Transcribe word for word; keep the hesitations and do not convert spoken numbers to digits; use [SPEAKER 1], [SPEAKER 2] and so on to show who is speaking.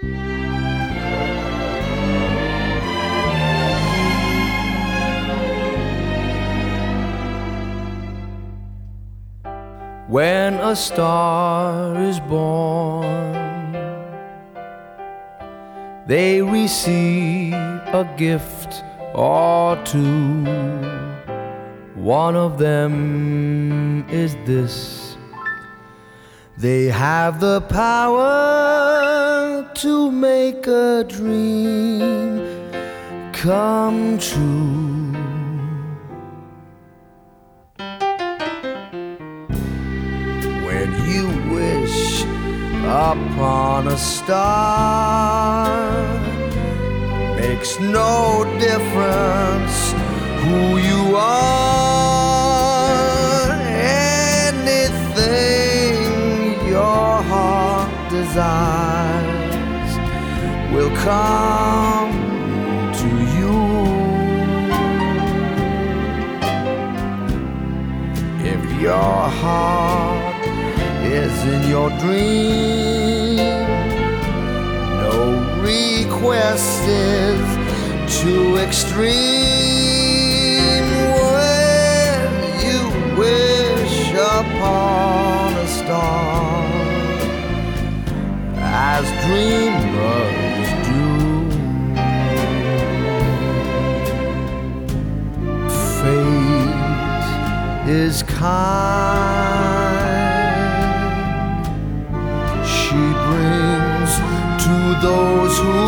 [SPEAKER 1] When a star is born, they receive a gift or two. One of them is this: they have the power to make a dream come true. When you wish upon a star, makes no difference who you are. Anything your heart desires will come to you. If your heart is in your dream, no request is too extreme. When you wish upon a star, as dreamers do, fate is kind. She brings to those who